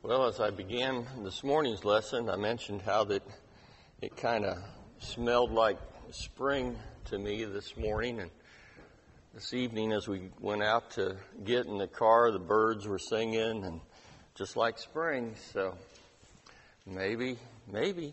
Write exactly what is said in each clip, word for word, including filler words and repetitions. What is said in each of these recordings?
Well, as I began this morning's lesson, I mentioned how that it kind of smelled like spring to me this morning. And this evening as we went out to get in the car, the birds were singing and just like spring. So maybe, maybe.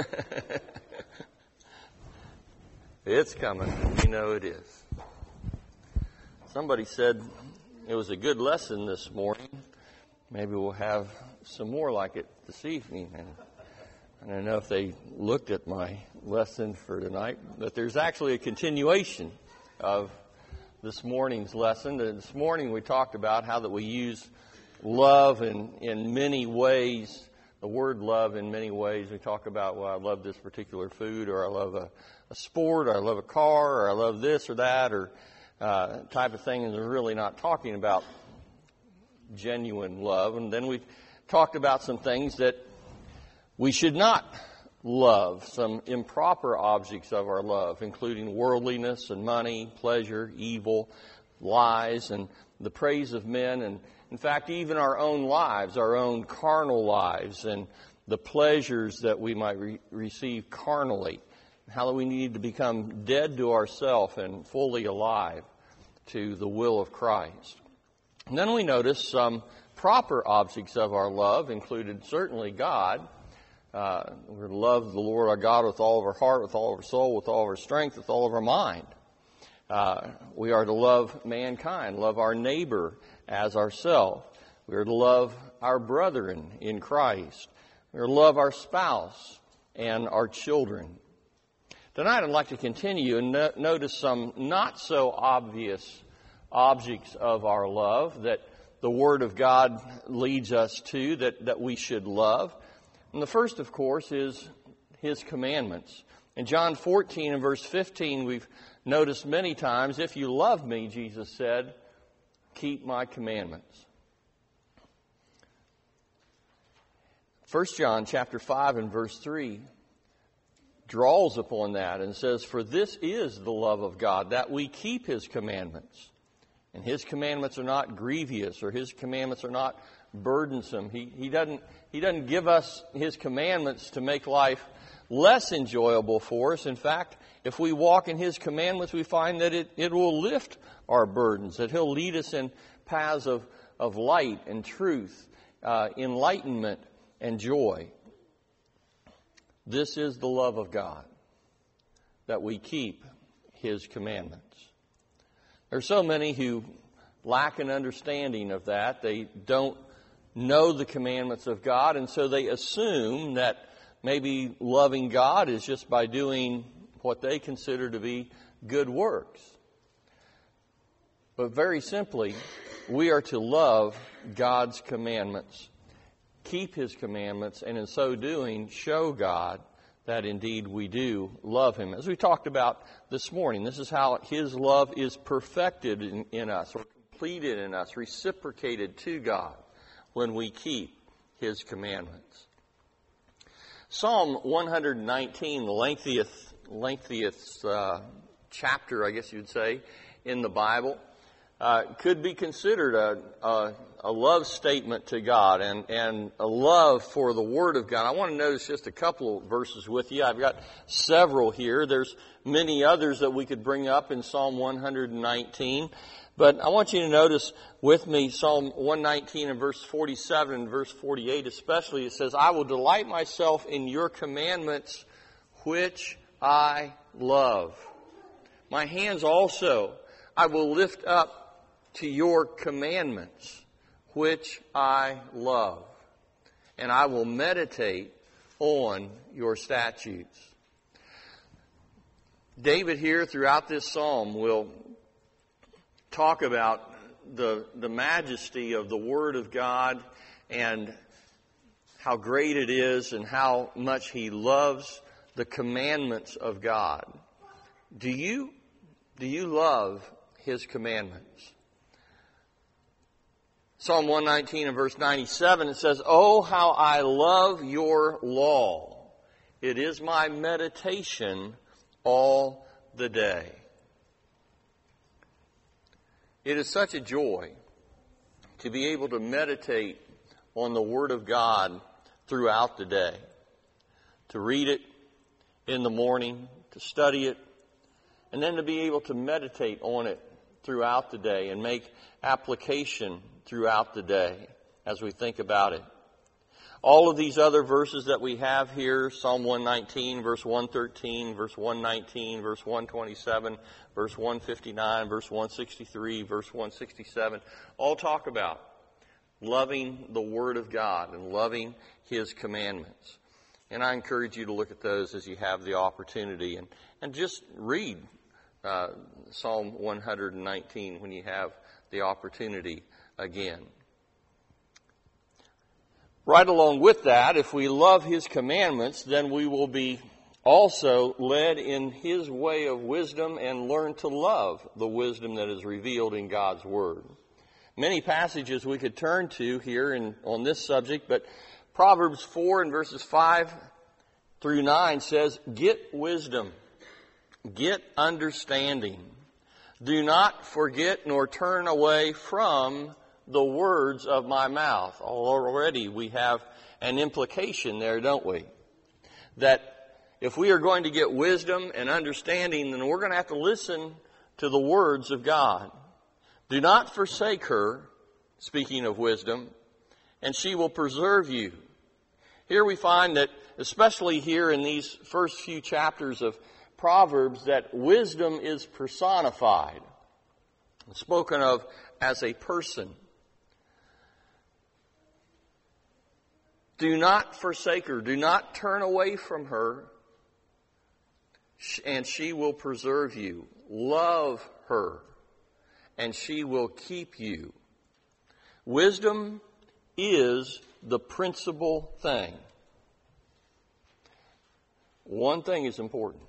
It's coming. You know it is. Somebody said it was a good lesson this morning. Maybe we'll have some more like it this evening. And I don't know if they looked at my lesson for tonight, but there's actually a continuation of this morning's lesson. This morning we talked about how that we use love in, in many ways, the word love in many ways. We talk about, well, I love this particular food, or I love a, a sport, or I love a car, or I love this or that, or uh, type of thing, and we're really not talking about genuine love. And then we talked about some things that we should not love, some improper objects of our love, including worldliness and money, pleasure, evil, lies, and the praise of men, and in fact, even our own lives, our own carnal lives, and the pleasures that we might re- receive carnally. How we need to become dead to ourselves and fully alive to the will of Christ. And then we notice some proper objects of our love, included certainly God. Uh, we're to love the Lord our God with all of our heart, with all of our soul, with all of our strength, with all of our mind. Uh, we are to love mankind, love our neighbor as ourselves. We are to love our brethren in Christ. We are to love our spouse and our children. Tonight I'd like to continue and no- notice some not so obvious objects of our love that the Word of God leads us to, that, that we should love. And the first, of course, is His commandments. In John fourteen and verse fifteen, we've noticed many times, if you love me, Jesus said, keep my commandments. First John chapter five and verse three draws upon that and says, for this is the love of God, that we keep His commandments. And His commandments are not grievous, or His commandments are not burdensome. He, he doesn't, He doesn't give us His commandments to make life less enjoyable for us. In fact, if we walk in His commandments, we find that it, it will lift our burdens, that He'll lead us in paths of, of light and truth, uh, enlightenment and joy. This is the love of God, that we keep His commandments. There are so many who lack an understanding of that. They don't know the commandments of God, and so they assume that maybe loving God is just by doing what they consider to be good works. But very simply, we are to love God's commandments, keep His commandments, and in so doing, show God that indeed we do love Him. As we talked about this morning, this is how His love is perfected in, in us, or completed in us, reciprocated to God when we keep His commandments. Psalm one nineteen, the lengthiest, lengthiest uh, chapter, I guess you'd say, in the Bible, uh, could be considered a, a, a love statement to God and, and a love for the Word of God. I want to notice just a couple of verses with you. I've got several here. There's many others that we could bring up in Psalm one nineteen. But I want you to notice with me Psalm one nineteen and verse forty-seven and verse forty-eight especially. It says, I will delight myself in your commandments, which I love. My hands also I will lift up to your commandments, which I love. And I will meditate on your statutes. David here throughout this psalm will talk about the, the majesty of the Word of God and how great it is and how much he loves the commandments of God. Do you, do you love His commandments? Psalm one nineteen and verse ninety-seven, it says, oh, how I love your law. It is my meditation all the day. It is such a joy to be able to meditate on the Word of God throughout the day. To read it in the morning, to study it, and then to be able to meditate on it throughout the day and make application throughout the day as we think about it. All of these other verses that we have here, Psalm one nineteen, verse one thirteen, verse one nineteen, verse one twenty-seven, verse one fifty-nine, verse one sixty-three, verse one sixty-seven, all talk about loving the Word of God and loving His commandments. And I encourage you to look at those as you have the opportunity and, and just read uh, Psalm one nineteen when you have the opportunity again. Right along with that, if we love His commandments, then we will be also led in His way of wisdom and learn to love the wisdom that is revealed in God's Word. Many passages we could turn to here in, on this subject, but Proverbs four and verses five through nine says, "Get wisdom, get understanding. Do not forget nor turn away from the words of my mouth." Already we have an implication there, don't we? That if we are going to get wisdom and understanding, then we're going to have to listen to the words of God. Do not forsake her, speaking of wisdom, and she will preserve you. Here we find that, especially here in these first few chapters of Proverbs, that wisdom is personified, spoken of as a person. Do not forsake her. Do not turn away from her, and she will preserve you. Love her, and she will keep you. Wisdom is the principal thing. One thing is important.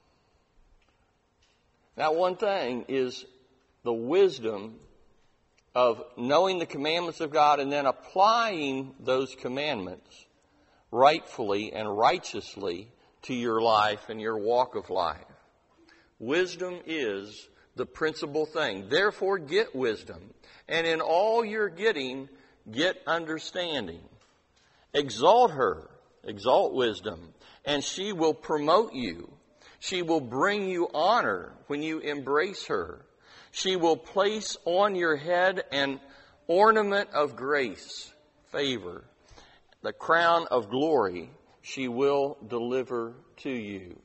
That one thing is the wisdom of knowing the commandments of God and then applying those commandments rightfully and righteously to your life and your walk of life. Wisdom is the principal thing. Therefore, get wisdom. And in all you're getting, get understanding. Exalt her, exalt wisdom, and she will promote you. She will bring you honor when you embrace her. She will place on your head an ornament of grace, favor. The crown of glory she will deliver to you.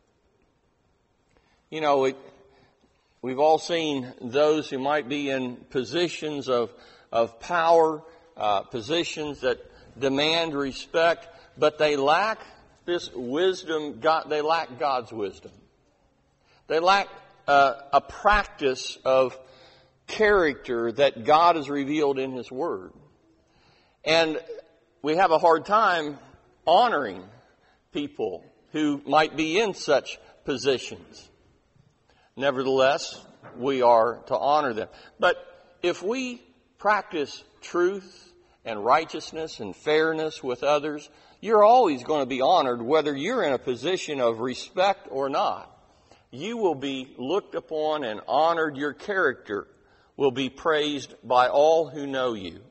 You know, it, we've all seen those who might be in positions of, of power, uh, positions that demand respect, but they lack this wisdom. God, they lack God's wisdom. They lack Uh, a practice of character that God has revealed in His Word. And we have a hard time honoring people who might be in such positions. Nevertheless, we are to honor them. But if we practice truth and righteousness and fairness with others, you're always going to be honored whether you're in a position of respect or not. You will be looked upon and honored. Your character will be praised by all who know you.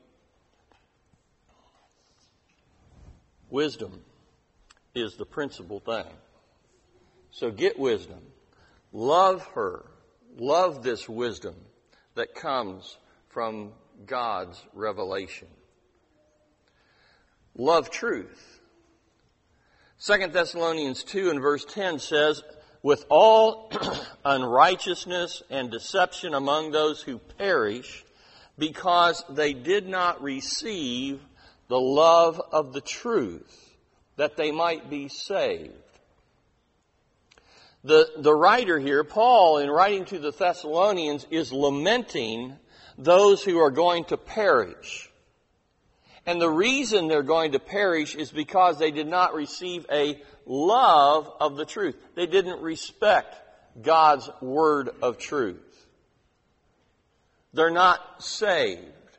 Wisdom is the principal thing. So get wisdom. Love her. Love this wisdom that comes from God's revelation. Love truth. Second Thessalonians two and verse ten says, "With all unrighteousness and deception among those who perish, because they did not receive the love of the truth, that they might be saved." The, the writer here, Paul, in writing to the Thessalonians, is lamenting those who are going to perish. And the reason they're going to perish is because they did not receive a love of the truth. They didn't respect God's word of truth. They're not saved.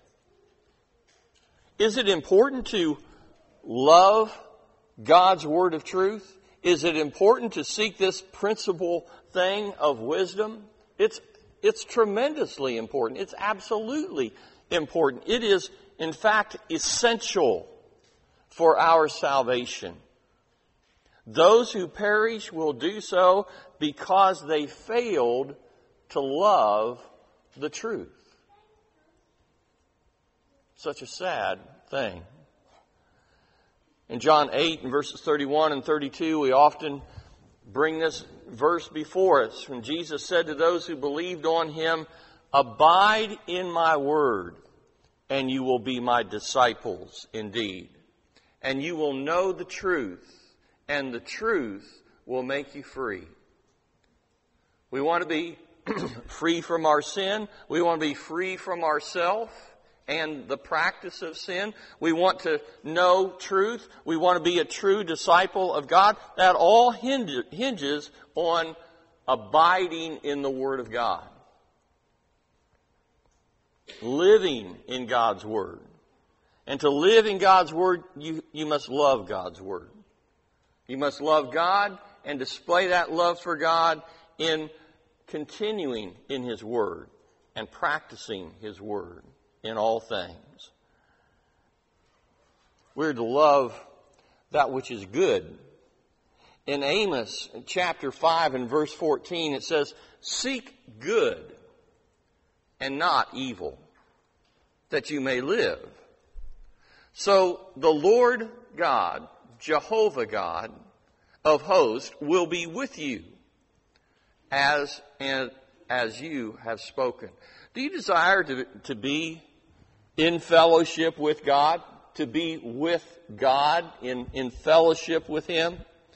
Is it important to love God's word of truth? Is it important to seek this principal thing of wisdom? It's, it's tremendously important. It's absolutely important. It is, in fact, essential for our salvation. Those who perish will do so because they failed to love the truth. Such a sad thing. In John eight, in verses thirty-one and thirty-two, we often bring this verse before us when Jesus said to those who believed on Him, "Abide in my word, and you will be my disciples indeed. And you will know the truth, and the truth will make you free." We want to be free from our sin. We want to be free from ourselves and the practice of sin. We want to know truth. We want to be a true disciple of God. That all hinges on abiding in the Word of God. Living in God's Word. And to live in God's Word, you, you must love God's Word. You must love God and display that love for God in continuing in His Word and practicing His Word in all things. We're to love that which is good. In Amos chapter five and verse fourteen, it says, "Seek good and not evil, that you may live." So the Lord God, Jehovah God of hosts, will be with you as and as you have spoken. Do you desire to, to be in fellowship with God? To be with God, in, in fellowship with Him?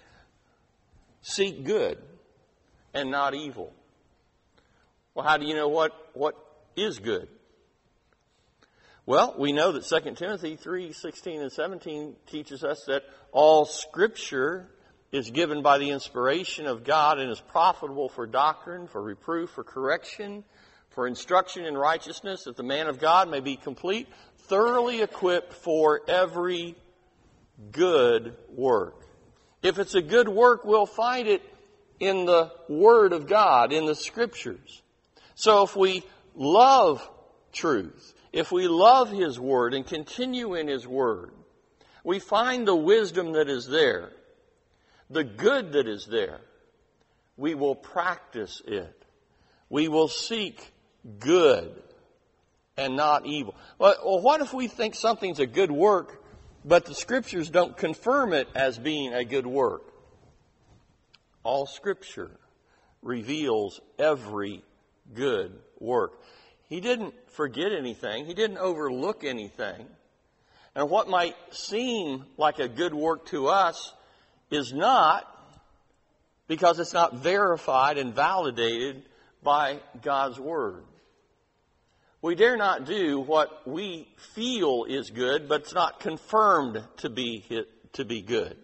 Seek good and not evil. Well, how do you know what, what is good? Well, we know that Second Timothy three sixteen and seventeen teaches us that all Scripture is given by the inspiration of God and is profitable for doctrine, for reproof, for correction, for instruction in righteousness, that the man of God may be complete, thoroughly equipped for every good work. If it's a good work, we'll find it in the Word of God, in the Scriptures. So if we love truth, if we love His Word and continue in His Word, we find the wisdom that is there, the good that is there. We will practice it. We will seek good and not evil. Well, what if we think something's a good work, but the Scriptures don't confirm it as being a good work? All Scripture reveals every good work. He didn't forget anything. He didn't overlook anything. And what might seem like a good work to us is not, because it's not verified and validated by God's Word. We dare not do what we feel is good, but it's not confirmed to be to be good.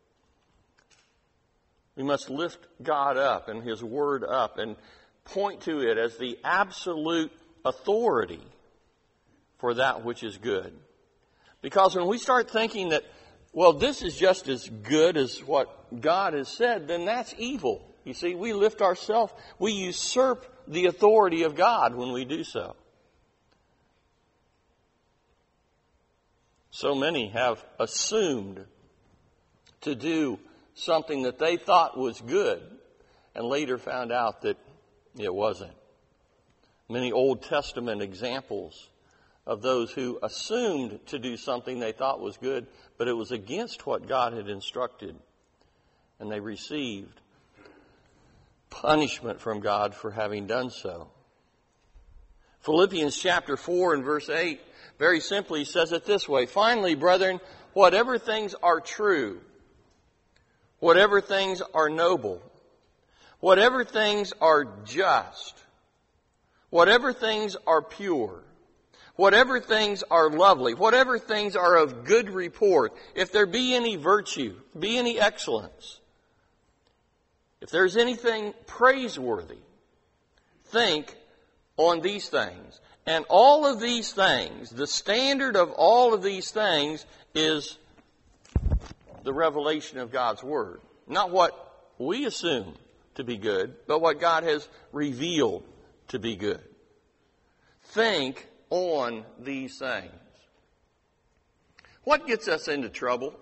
We must lift God up and His Word up and point to it as the absolute authority for that which is good. Because when we start thinking that, well, this is just as good as what God has said, then that's evil. You see, we lift ourselves, we usurp the authority of God when we do so. So many have assumed to do something that they thought was good and later found out that it wasn't. Many Old Testament examples of those who assumed to do something they thought was good, but it was against what God had instructed. And they received punishment from God for having done so. Philippians chapter four and verse eight very simply says it this way: "Finally, brethren, whatever things are true, whatever things are noble, whatever things are just, whatever things are pure, whatever things are lovely, whatever things are of good report, if there be any virtue, be any excellence, if there's anything praiseworthy, think on these things." And all of these things, the standard of all of these things is the revelation of God's Word. Not what we assume to be good, but what God has revealed to be good. Think on these things. What gets us into trouble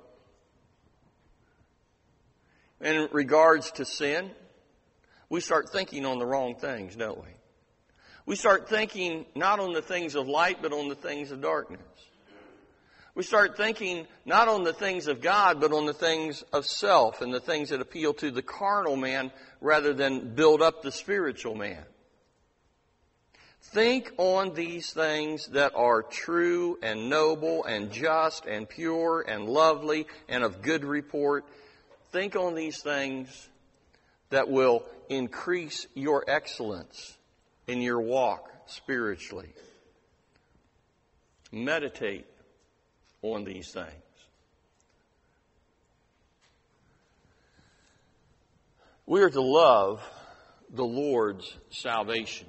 in regards to sin? We start thinking on the wrong things, don't we? We start thinking not on the things of light, but on the things of darkness. We start thinking not on the things of God, but on the things of self and the things that appeal to the carnal man rather than build up the spiritual man. Think on these things that are true and noble and just and pure and lovely and of good report. Think on these things that will increase your excellence in your walk spiritually. Meditate on these things. We are to love the Lord's salvation.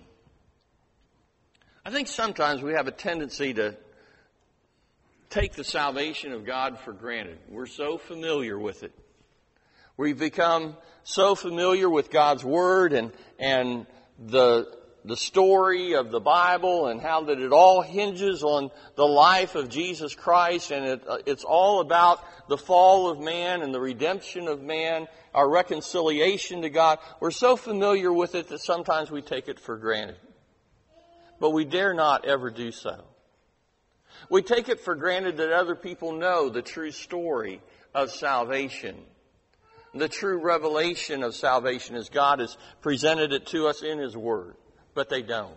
I think sometimes we have a tendency to take the salvation of God for granted. We're so familiar with it. We've become so familiar with God's Word and, and the, the story of the Bible and how that it all hinges on the life of Jesus Christ, and it, it's all about the fall of man and the redemption of man, our reconciliation to God. We're so familiar with it that sometimes we take it for granted. But we dare not ever do so. We take it for granted that other people know the true story of salvation, the true revelation of salvation as God has presented it to us in His Word. But they don't.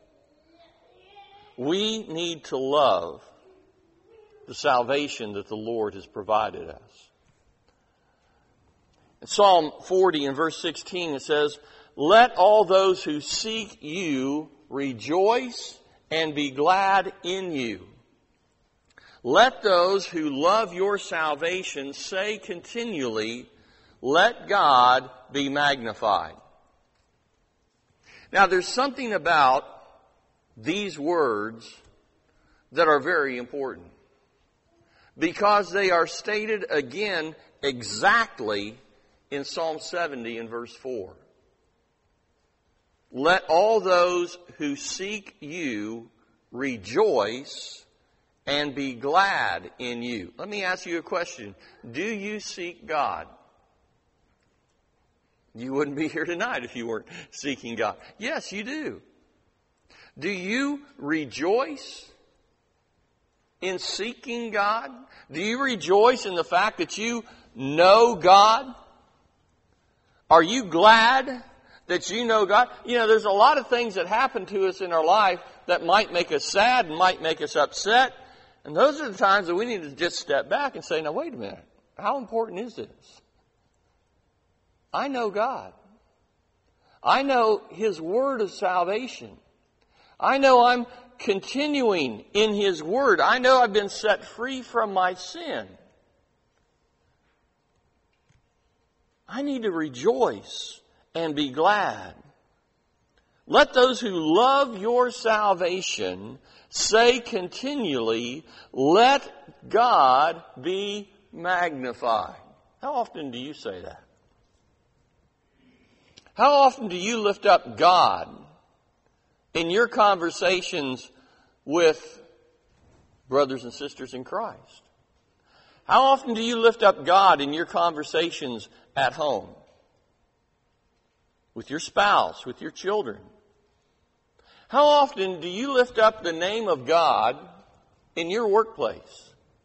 We need to love the salvation that the Lord has provided us. In Psalm forty and verse sixteen it says, "Let all those who seek you rejoice and be glad in you. Let those who love your salvation say continually, let God be magnified." Now there's something about these words that are very important, because they are stated again exactly in Psalm seventy and verse four. Let all those who seek you rejoice and be glad in you. Let me ask you a question. Do you seek God? You wouldn't be here tonight if you weren't seeking God. Yes, you do. Do you rejoice in seeking God? Do you rejoice in the fact that you know God? Are you glad that you know God? You know, there's a lot of things that happen to us in our life that might make us sad and might make us upset. And those are the times that we need to just step back and say, now wait a minute. How important is this? I know God. I know His Word of salvation. I know I'm continuing in His Word. I know I've been set free from my sin. I need to rejoice and be glad. Let those who love your salvation say continually, let God be magnified. How often do you say that? How often do you lift up God in your conversations with brothers and sisters in Christ? How often do you lift up God in your conversations at home? With your spouse, with your children? How often do you lift up the name of God in your workplace?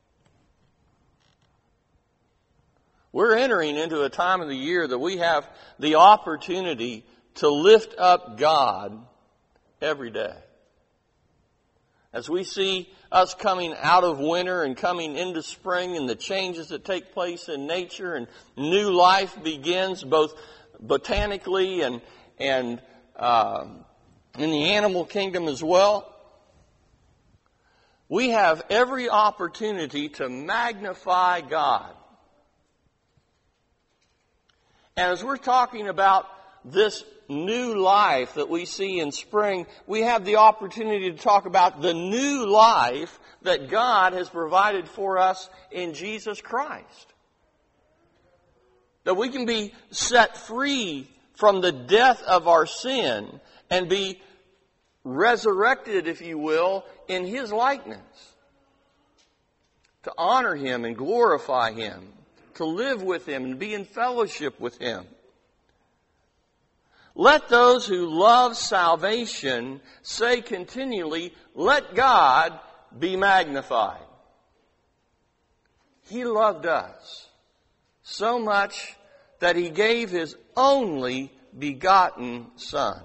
We're entering into a time of the year that we have the opportunity to lift up God every day. As we see us coming out of winter and coming into spring and the changes that take place in nature and new life begins both botanically and, and uh, in the animal kingdom as well, we have every opportunity to magnify God. And as we're talking about this new life that we see in spring, we have the opportunity to talk about the new life that God has provided for us in Jesus Christ. That we can be set free from the death of our sin and be resurrected, if you will, in His likeness. To honor Him and glorify Him. To live with Him and be in fellowship with Him. Let those who love salvation say continually, let God be magnified. He loved us so much that He gave His only begotten Son.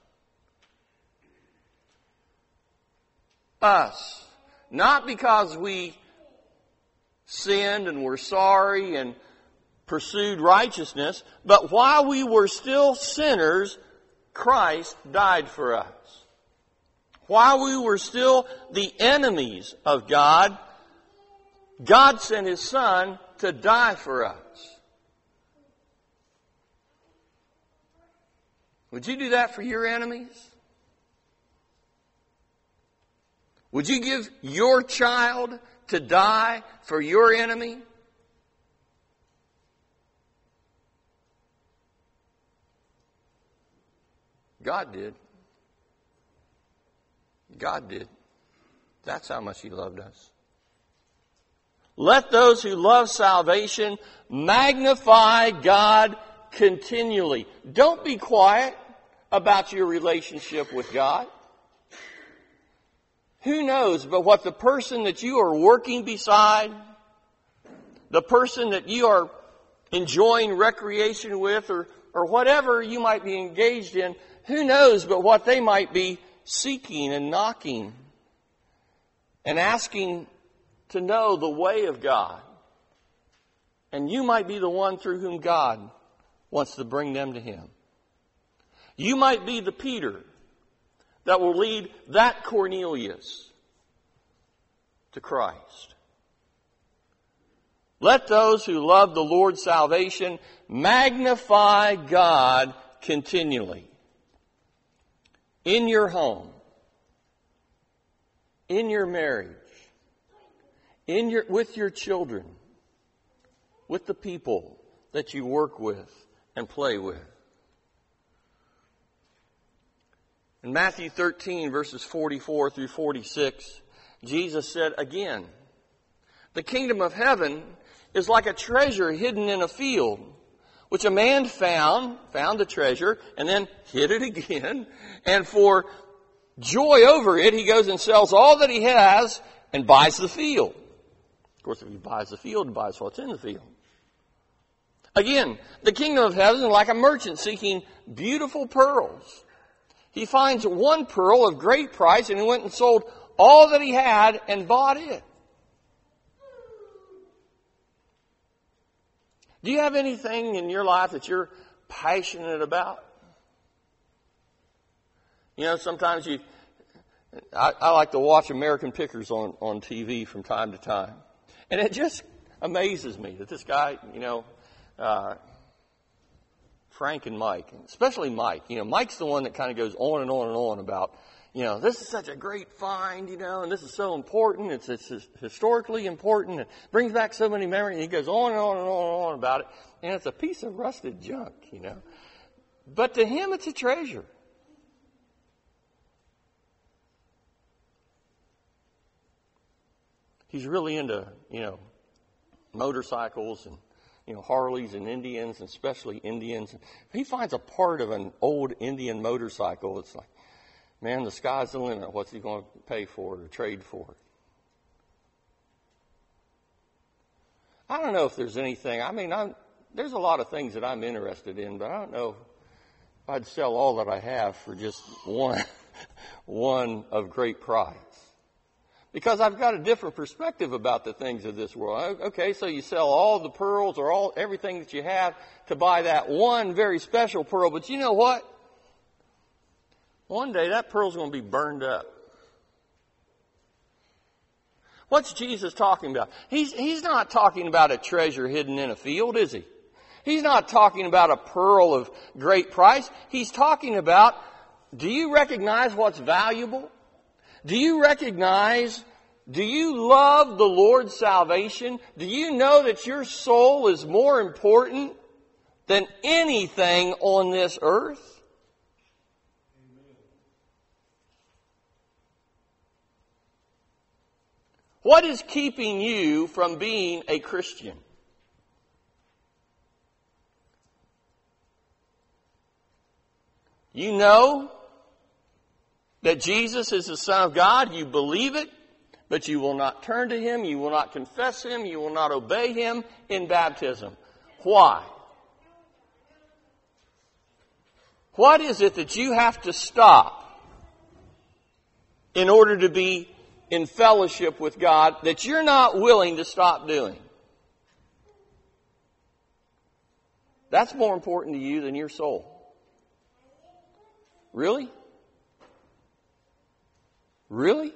Us. Not because we sinned and were sorry and pursued righteousness, but while we were still sinners, Christ died for us. While we were still the enemies of God, God sent His Son to die for us. Would you do that for your enemies? Would you give your child to die for your enemy? God did. God did. That's how much He loved us. Let those who love salvation magnify God continually. Don't be quiet about your relationship with God. Who knows but what the person that you are working beside, the person that you are enjoying recreation with, or, or whatever you might be engaged in, who knows but what they might be seeking and knocking and asking to know the way of God. And you might be the one through whom God wants to bring them to Him. You might be the Peter that will lead that Cornelius to Christ. Let those who love the Lord's salvation magnify God continually. In your home, in your marriage, in your, with your children, with the people that you work with and play with. In Matthew thirteen, verses forty-four through forty-six, Jesus said again, the kingdom of heaven is like a treasure hidden in a field, which a man found, found the treasure, and then hid it again. And for joy over it, he goes and sells all that he has and buys the field. Of course, if he buys the field, he buys what's in the field. Again, the kingdom of heaven is like a merchant seeking beautiful pearls. He finds one pearl of great price, and he went and sold all that he had and bought it. Do you have anything in your life that you're passionate about? You know, sometimes you, I, I like to watch American Pickers on, on T V from time to time. And it just amazes me that this guy, you know, uh, Frank and Mike, especially Mike, you know, Mike's the one that kind of goes on and on and on about, you know, this is such a great find, you know, and this is so important. It's, it's historically important. It brings back so many memories. And he goes on and on and on and on about it. And it's a piece of rusted junk, you know. But to him, it's a treasure. He's really into, you know, motorcycles and, you know, Harleys and Indians, and especially Indians. If he finds a part of an old Indian motorcycle, it's like, man, the sky's the limit. What's he going to pay for it or trade for it? I don't know if there's anything. I mean, I'm, there's a lot of things that I'm interested in, but I don't know if I'd sell all that I have for just one, one of great price. Because I've got a different perspective about the things of this world. Okay, so you sell all the pearls or all everything that you have to buy that one very special pearl. But you know what? One day that pearl's going to be burned up. What's Jesus talking about? He's, he's not talking about a treasure hidden in a field, is he? He's not talking about a pearl of great price. He's talking about, do you recognize what's valuable? Do you recognize, do you love the Lord's salvation? Do you know that your soul is more important than anything on this earth? What is keeping you from being a Christian? You know that Jesus is the Son of God. You believe it, but you will not turn to Him. You will not confess Him. You will not obey Him in baptism. Why? What is it that you have to stop in order to be in fellowship with God that you're not willing to stop doing? That's more important to you than your soul. Really? Really?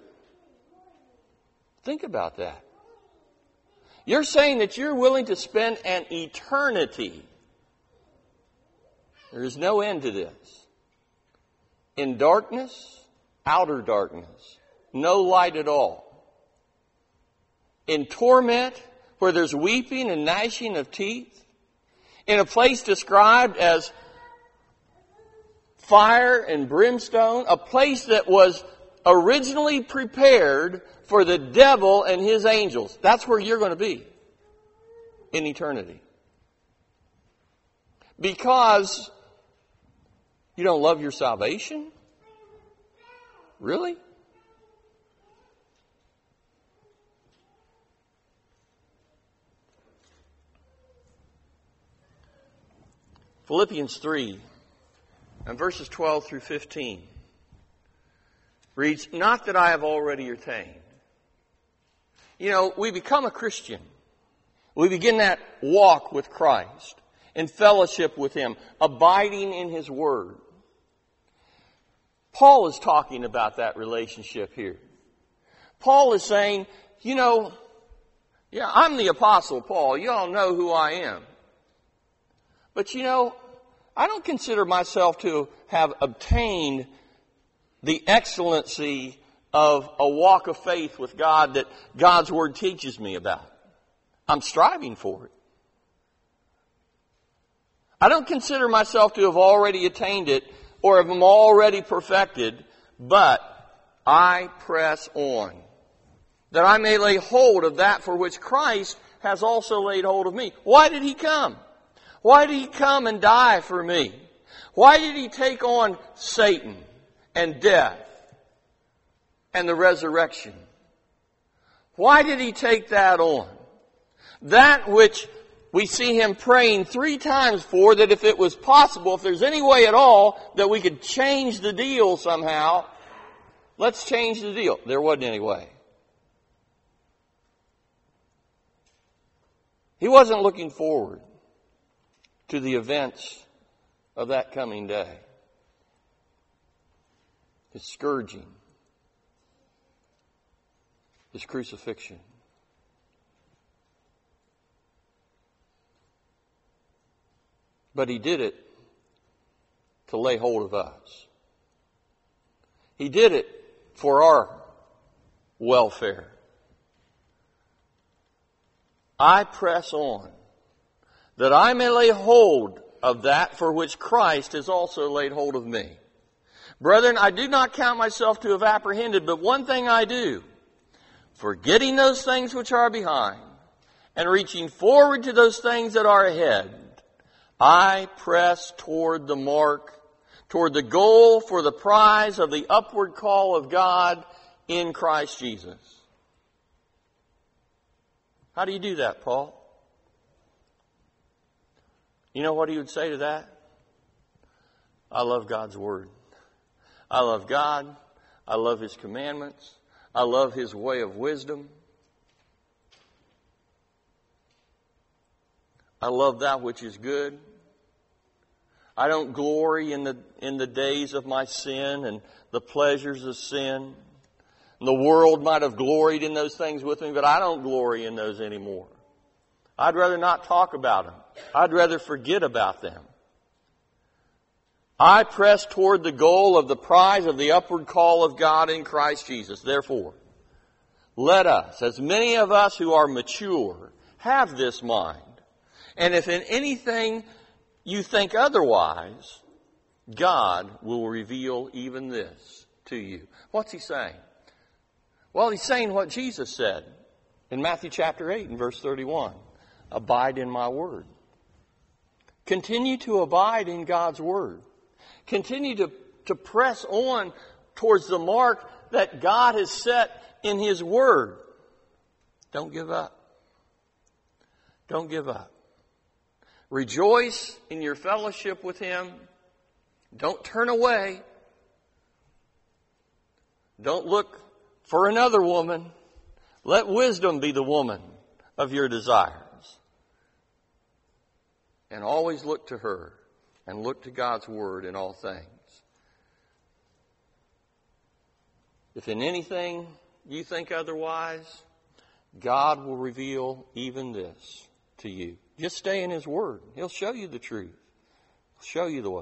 Think about that. You're saying that you're willing to spend an eternity. There is no end to this. In darkness, outer darkness, no light at all. In torment, where there's weeping and gnashing of teeth. In a place described as fire and brimstone, a place that was originally prepared for the devil and his angels. That's where you're going to be in eternity. Because you don't love your salvation? Really? Philippians three, and verses twelve through fifteen, reads, "Not that I have already attained." You know, we become a Christian. We begin that walk with Christ, in fellowship with Him, abiding in His Word. Paul is talking about that relationship here. Paul is saying, you know, yeah, I'm the Apostle Paul. You all know who I am. But you know, I don't consider myself to have obtained the excellency of a walk of faith with God that God's Word teaches me about. I'm striving for it. I don't consider myself to have already attained it or have already perfected, but I press on, that I may lay hold of that for which Christ has also laid hold of me. Why did He come? Why did He come and die for me? Why did He take on Satan and death and the resurrection? Why did He take that on? That which we see Him praying three times for, that if it was possible, if there's any way at all that we could change the deal somehow, let's change the deal. There wasn't any way. He wasn't looking forward to the events of that coming day. His scourging, His crucifixion. But He did it to lay hold of us. He did it for our welfare. I press on, that I may lay hold of that for which Christ has also laid hold of me. Brethren, I do not count myself to have apprehended, but one thing I do, forgetting those things which are behind, and reaching forward to those things that are ahead, I press toward the mark, toward the goal for the prize of the upward call of God in Christ Jesus. How do you do that, Paul? You know what he would say to that? I love God's Word. I love God. I love His commandments. I love His way of wisdom. I love that which is good. I don't glory in the in the days of my sin and the pleasures of sin. The world might have gloried in those things with me, but I don't glory in those anymore. I'd rather not talk about them. I'd rather forget about them. I press toward the goal of the prize of the upward call of God in Christ Jesus. Therefore, let us, as many of us who are mature, have this mind. And if in anything you think otherwise, God will reveal even this to you. What's he saying? Well, he's saying what Jesus said In Matthew chapter eight and verse thirty-one, abide in my word. Continue to abide in God's word. Continue to, to press on towards the mark that God has set in His word. Don't give up. Don't give up. Rejoice in your fellowship with Him. Don't turn away. Don't look for another woman. Let wisdom be the woman of your desires. And always look to her and look to God's word in all things. If in anything you think otherwise, God will reveal even this to you. Just stay in His word. He'll show you the truth. He'll show you the way.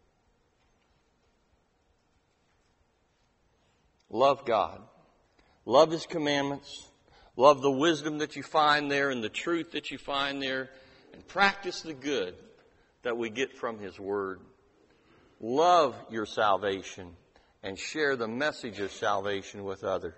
Love God. Love His commandments. Love the wisdom that you find there and the truth that you find there. And practice the good that we get from His word. Love your salvation and share the message of salvation with others.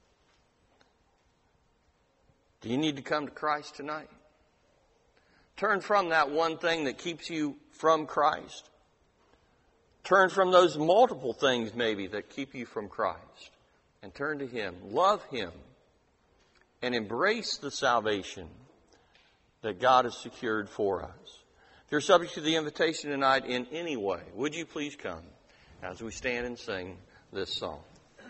Do you need to come to Christ tonight? Turn from that one thing that keeps you from Christ. Turn from those multiple things maybe that keep you from Christ. And turn to Him. Love Him. And embrace the salvation that God has secured for us. If you're subject to the invitation tonight in any way, would you please come as we stand and sing this song?